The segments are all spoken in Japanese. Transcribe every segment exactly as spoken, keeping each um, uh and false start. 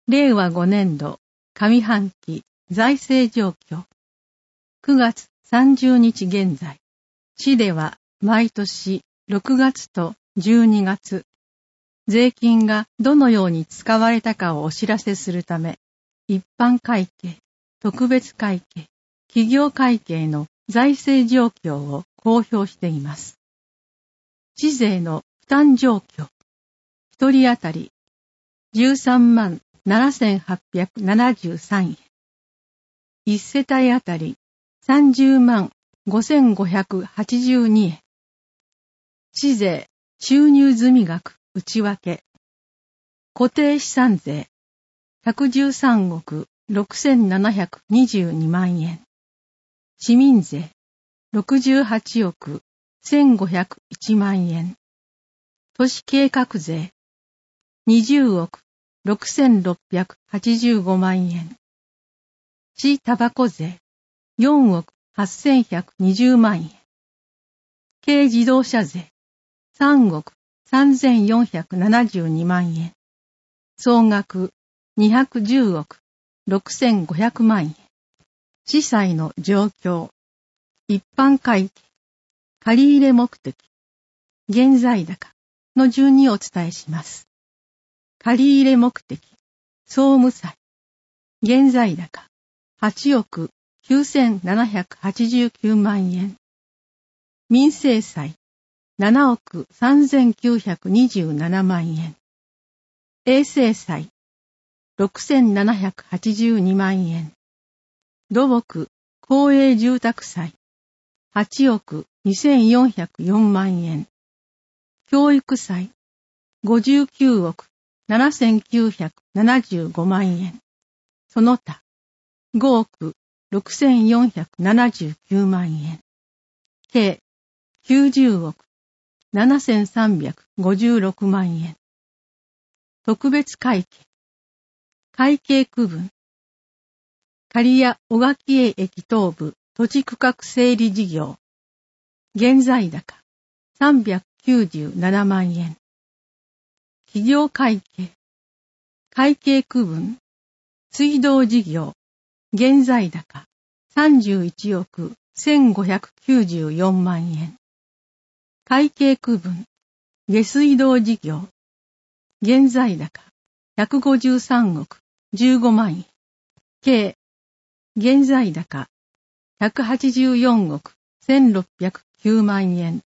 れいわごねんど上半期財政状況。くがつさんじゅうにち現在、市では毎年ろくがつとじゅうにがつ、税金がどのように使われたかをお知らせするため、一般会計、特別会計、企業会計の財政状況を公表しています。市税の負担状況。一人当たりじゅうさんまんななせんはっぴゃくななじゅうさんえん。一世帯当たりさんじゅうまんごせんごひゃくはちじゅうにえん。市税収入済額内訳。固定資産税ひゃくじゅうさんおくろくせんななひゃくにじゅうにまんえん。市民税ろくじゅうはちおくせんごひゃくいちまんえん。都市計画税にじゅうおくろくせんろっぴゃくはちじゅうごまんえん。市タバコ税よんおくはっせんひゃくにじゅうまんえん。軽自動車税さんおくさんぜんよんひゃくななじゅうにまんえん。総額にひゃくじゅうおくろくせんごひゃくまんえん。市債の状況。一般会計。借入目的。現在高の順にお伝えします。借入目的。総務債。現在高はちおくきゅうせんななひゃくはちじゅうきゅうまんえん。民生債ななおくさんぜんきゅうひゃくにじゅうななまんえん。衛生債ろくせんななひゃくはちじゅうにまんえん。土木公営住宅債はちおくにせんよんひゃくよんまんえん。教育債ごじゅうきゅうおくななせんきゅうひゃくななじゅうごまんえん。その他ごおくろくせんよんひゃくななじゅうきゅうまんえん。計きゅうじゅうおくななせんさんびゃくごじゅうろくまんえん。特別会計。会計区分。刈谷小垣営駅東部土地区画整理事業。現在高さんびゃくきゅうじゅうななまんえん。企業会計。会計区分。水道事業。現在高さんじゅういちおくせんごひゃくきゅうじゅうよんまんえん。会計区分。下水道事業。現在高ひゃくごじゅうさんおくじゅうごまんえん。計現在高ひゃくはちじゅうよんおくせんろっぴゃくきゅうまんえん。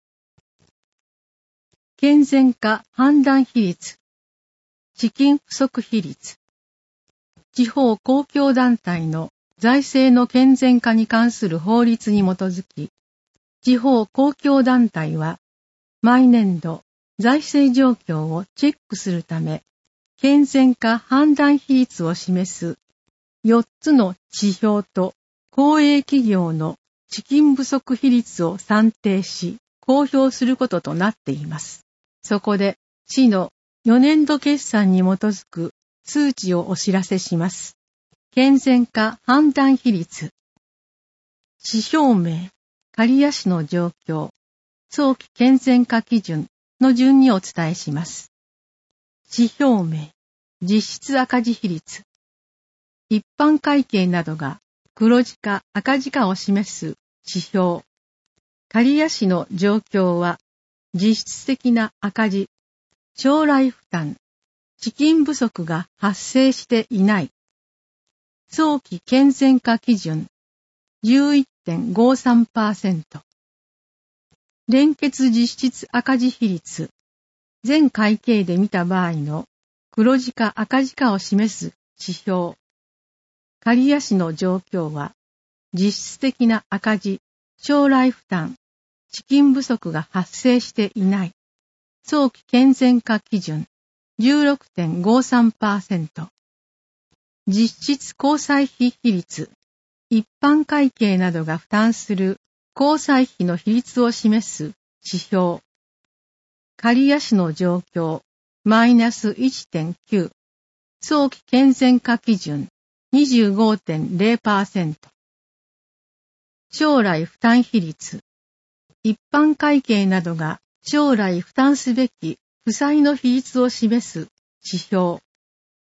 健全化判断比率。資金不足比率。地方公共団体の財政の健全化に関する法律に基づき、地方公共団体は毎年度財政状況をチェックするため、健全化判断比率を示すよっつの指標と公営企業の資金不足比率を算定し、公表することとなっています。そこで、市のよねんど決算に基づく数値をお知らせします。健全化判断比率。指標名、刈谷市の状況、早期健全化基準の順にお伝えします。指標名、実質赤字比率。一般会計などが黒字か赤字かを示す指標。刈谷市の状況は、実質的な赤字、将来負担、資金不足が発生していない。早期健全化基準 じゅういってんごさんパーセント。連結実質赤字比率。全会計で見た場合の黒字か赤字かを示す指標。刈谷市の状況は、実質的な赤字、将来負担、資金不足が発生していない。早期健全化基準 じゅうろくてんごさんパーセント。実質交際費比率。一般会計などが負担する交際費の比率を示す指標。刈谷市の状況、マイナス いってんきゅう。早期健全化基準 にじゅうごてんれいパーセント。将来負担比率。一般会計などが将来負担すべき負債の比率を示す指標。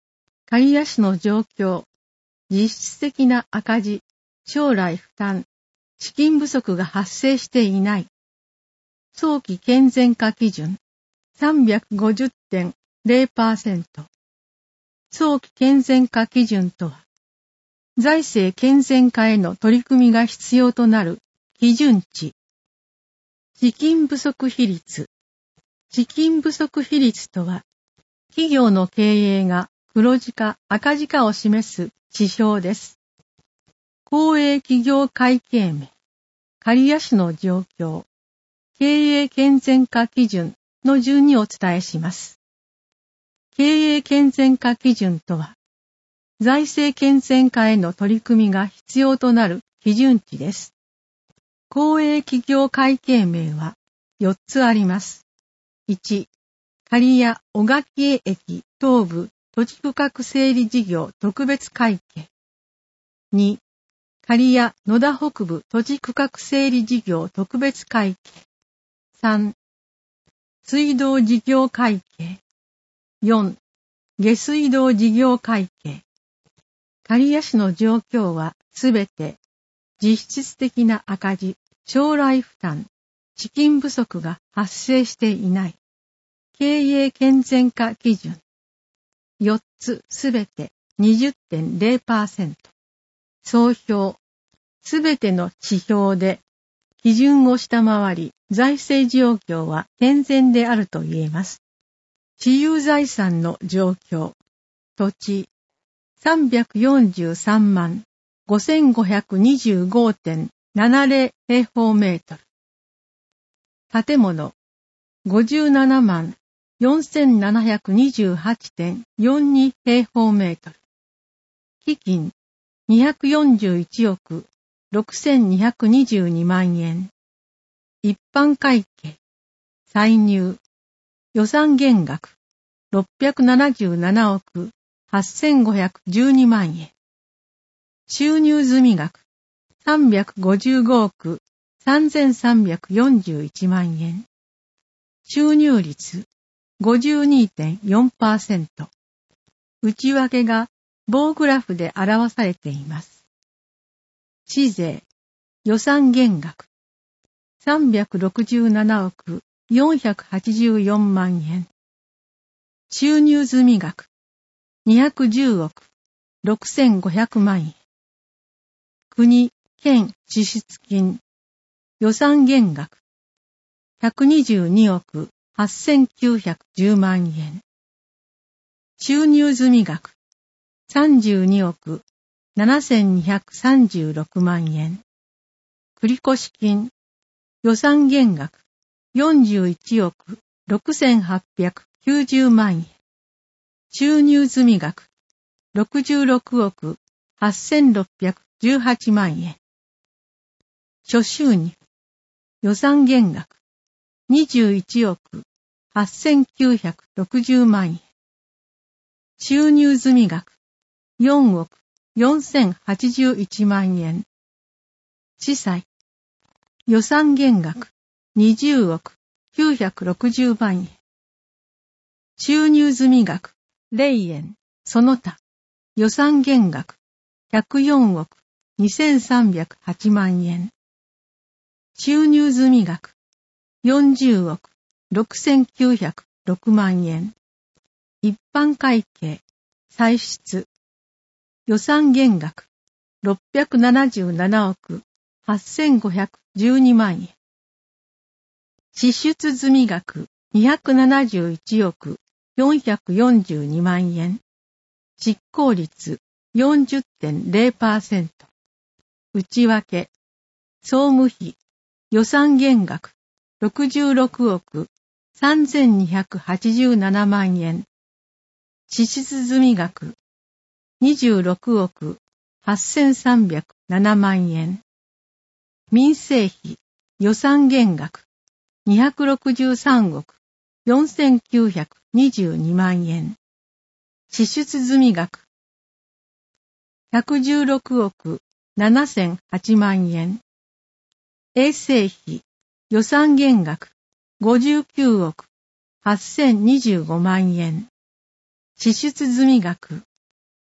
刈谷市の状況、実質的な赤字、将来負担、資金不足が発生していない。早期健全化基準 さんびゃくごじゅってんゼロパーセント。早期健全化基準とは、財政健全化への取り組みが必要となる基準値。資金不足比率。資金不足比率とは、企業の経営が黒字か赤字かを示す指標です。公営企業会計名、刈谷市の状況、経営健全化基準の順にお伝えします。経営健全化基準とは、財政健全化への取り組みが必要となる基準値です。公営企業会計名はよっつあります。いち、刈谷小垣駅東部土地区画整理事業特別会計。に、刈谷野田北部土地区画整理事業特別会計。さん、水道事業会計。よん、下水道事業会計。刈谷市の状況はすべて実質的な赤字、将来負担、資金不足が発生していない。経営健全化基準。よっつすべて にじゅってんゼロパーセント。総評。すべての指標で基準を下回り、財政状況は健全であると言えます。私有財産の状況。土地。さんびゃくよんじゅうさんまんごせんごひゃくにじゅうごてんななゼロ 平方メートル。建物。ごじゅうななまんよんせんななひゃくにじゅうはちてんよんに 平方メートル。基金。にひゃくよんじゅういちおくろくせんにひゃくにじゅうにまんえん。一般会計。歳入。予算減額。ろっぴゃくななじゅうななおくはっせんごひゃくじゅうにまんえん。収入済額。さんびゃくごじゅうごおくさんぜんさんびゃくよんじゅういちまんえん。収入率。ごじゅうにてんよんパーセント。内訳が棒グラフで表されています。市税。予算減額。さんびゃくろくじゅうななおくよんひゃくはちじゅうよんまんえん。収入済額。にひゃくじゅうおくろくせんごひゃくまんえん。国、県支出金。予算減額。ひゃくにじゅうにおくはっせんきゅうひゃくじゅうまんえん。収入済額。さんじゅうにおくななせんにひゃくさんじゅうろくまんえん。繰越金。予算減額。よんじゅういちおくろくせんはっぴゃくきゅうじゅうまんえん。収入済額。ろくじゅうろくおくはっせんろっぴゃくじゅうはちまんえん。諸収入。予算減額。にじゅういちおくはっせんきゅうひゃくろくじゅうまんえん。収入済額。よんおくよんせんはちじゅういちまんえん。地債。予算減額。にじゅうおくきゅうひゃくろくじゅうまんえん。収入済額。ゼロえん。その他。予算減額。ひゃくよんおくにせんさんびゃくはちまんえん。収入済額。よんじゅうおくろくせんきゅうひゃくろくまんえん。一般会計。歳出。予算減額。ろっぴゃくななじゅうななおくはっせんごひゃくじゅうにまんえん。支出済額。にひゃくななじゅういちおくよんひゃくよんじゅうにまんえん。執行率 よんじゅってんゼロパーセント。内訳。総務費。予算減額。ろくじゅうろくおくさんぜんにひゃくはちじゅうななまんえん。支出済額。にじゅうろくおくはっせんさんびゃくななまんえん。民生費。予算減額。にひゃくろくじゅうさんおくよんせんきゅうひゃくにじゅうにまんえん。支出済額。ひゃくじゅうろくおくななせんはちまんえん。衛生費。予算減額。ごじゅうきゅうおくはっせんにじゅうごまんえん。支出済額。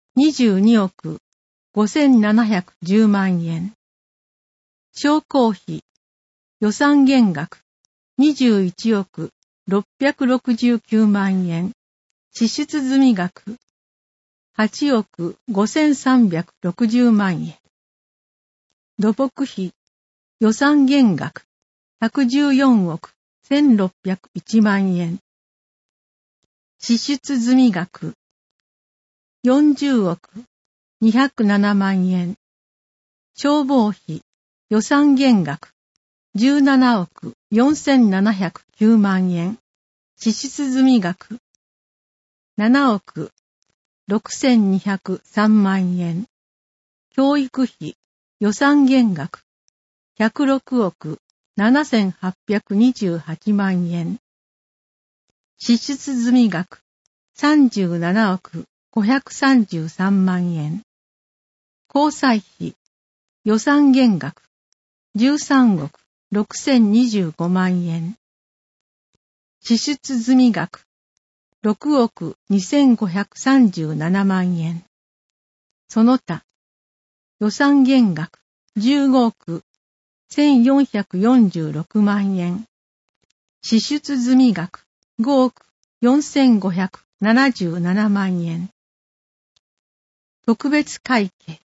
にじゅうにおくごせんななひゃくじゅうまんえん。商工費、予算減額にじゅういちおくろっぴゃくろくじゅうきゅうまんえん。支出済額はちおくごせんさんびゃくろくじゅうまんえん。土木費、予算減額ひゃくじゅうよんおくせんろっぴゃくいちまんえん。支出済額よんじゅうおくにひゃくななまんえん。消防費、予算減額じゅうななおくよんせんななひゃくきゅうまんえん。支出済額ななおくろくせんにひゃくさんまんえん。教育費、予算減額ひゃくろくおくななせんはっぴゃくにじゅうはちまんえん。支出済額さんじゅうななおくごひゃくさんじゅうさんまんえん。交際費、予算減額じゅうさんおくろくせんにじゅうごまんえん。支出済額ろくおくにせんごひゃくさんじゅうななまんえん。その他、予算減額じゅうごおくせんよんひゃくよんじゅうろくまんえん。支出済額ごおくよんせんごひゃくななじゅうななまんえん。特別会計。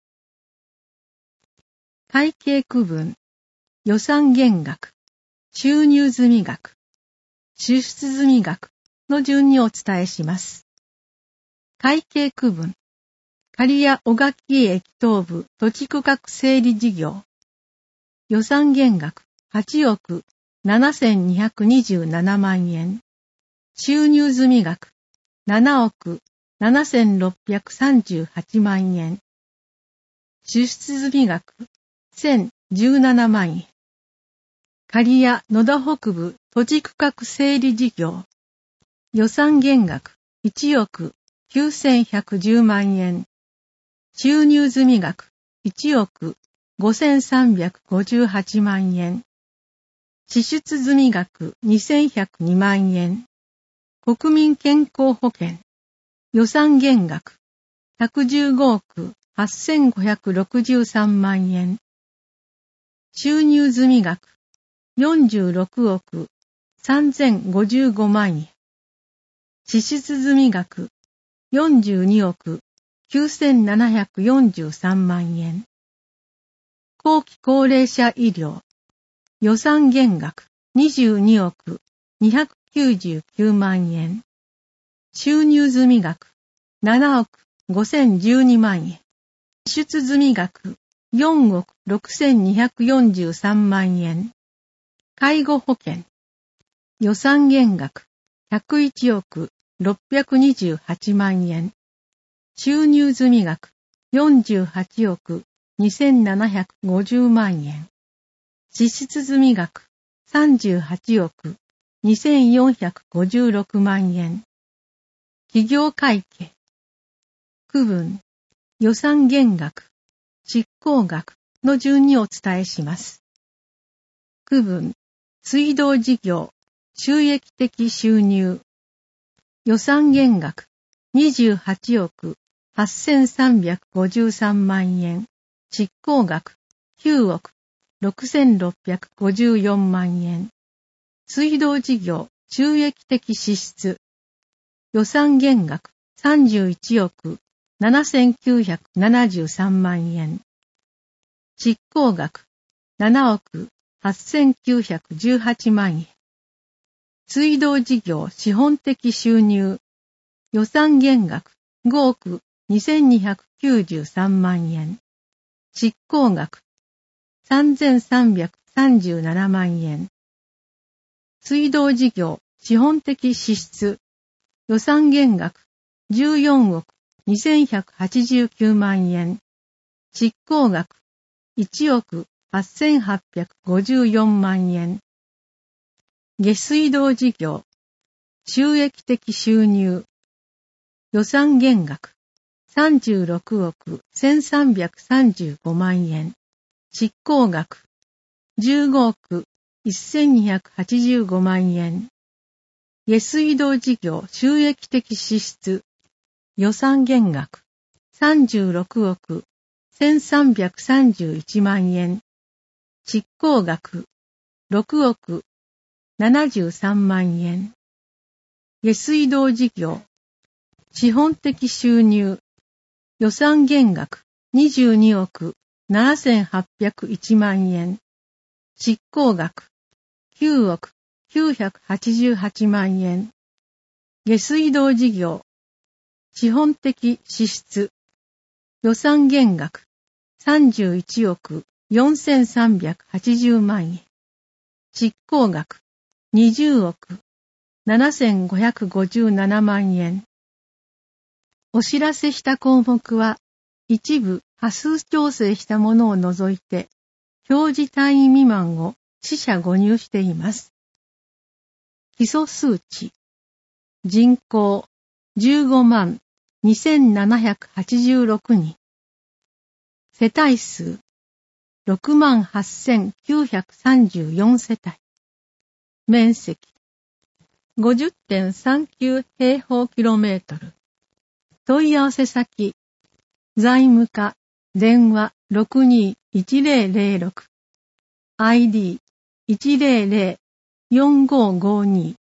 会計区分、予算減額、収入済額、支出済額の順にお伝えします。会計区分、刈谷小垣駅東部土地区画整理事業。予算減額はちおくななせんにひゃくにじゅうななまんえん。収入済額ななおくななせんろっぴゃくさんじゅうはちまんえん。支出済額せんじゅうななまんえん。刈谷野田北部土地区画整理事業。予算減額いちおくきゅうせんひゃくじゅうまんえん。収入済額いちおくごせんさんびゃくごじゅうはちまんえん。支出済額にせんひゃくにまんえん。国民健康保険。予算減額ひゃくじゅうごおくはっせんごひゃくろくじゅうさんまんえん。収入済額よんじゅうろくおくさんぜんごじゅうごまんえん。支出済額よんじゅうにおくきゅうせんななひゃくよんじゅうさんまんえん。後期高齢者医療。予算減額にじゅうにおくにひゃくきゅうじゅうきゅうまんえん。収入済額ななおくごせんじゅうにまんえん。支出済額よんおくろくせんにひゃくよんじゅうさんまんえん。介護保険。予算減額ひゃくいちおくろっぴゃくにじゅうはちまんえん。収入済額よんじゅうはちおくにせんななひゃくごじゅうまんえん。支出済額さんじゅうはちおくにせんよんひゃくごじゅうろくまんえん。企業会計。区分、予算減額、執行額の順にお伝えします。区分、水道事業、収益的収入。予算減額にじゅうはちおくはっせんさんびゃくごじゅうさんまんえん。執行額きゅうおくろくせんろっぴゃくごじゅうよんまんえん。水道事業収益的支出。予算減額さんじゅういちおくななせんきゅうひゃくななじゅうさんまんえん。執行額ななおくはっせんきゅうひゃくじゅうはちまんえん。水道事業資本的収入。予算減額ごおくにせんにひゃくきゅうじゅうさんまんえん。執行額さんぜんさんびゃくさんじゅうななまんえん。水道事業資本的支出。予算減額じゅうよんおくにせんひゃくはちじゅうきゅうまんえん。執行額いちおくはっせんはっぴゃくごじゅうよんまんえん。下水道事業収益的収入。予算減額さんじゅうろくおくせんさんびゃくさんじゅうごまんえん。執行額じゅうごおくせんにひゃくはちじゅうごまんえん。下水道事業収益的支出。予算減額さんじゅうろくおくせんさんびゃくさんじゅういちまんえん。執行額ろくおくななじゅうさんまんえん。下水道事業資本的収入予算減額にじゅうにおくななせんはっぴゃくいちまんえん。執行額きゅうおくきゅうひゃくはちじゅうはちまんえん。下水道事業資本的支出予算減額さんじゅういちおくよんせんさんびゃくはちじゅうまんえん。執行額にじゅうおくななせんごひゃくごじゅうななまんえん。お知らせした項目は一部波数調整したものを除いて表示単位未満を四捨五入しています。基礎数値人口じゅうごまんにせんななひゃくはちじゅうろくにん。世帯数ろくまんはっせんきゅうひゃくさんじゅうよんせたい。面積 ごじゅってんさんきゅう 平方キロメートル。問い合わせ先財務課電話 ろくにーいちぜろぜろろく アイディーいちぜろぜろよんごーごーにー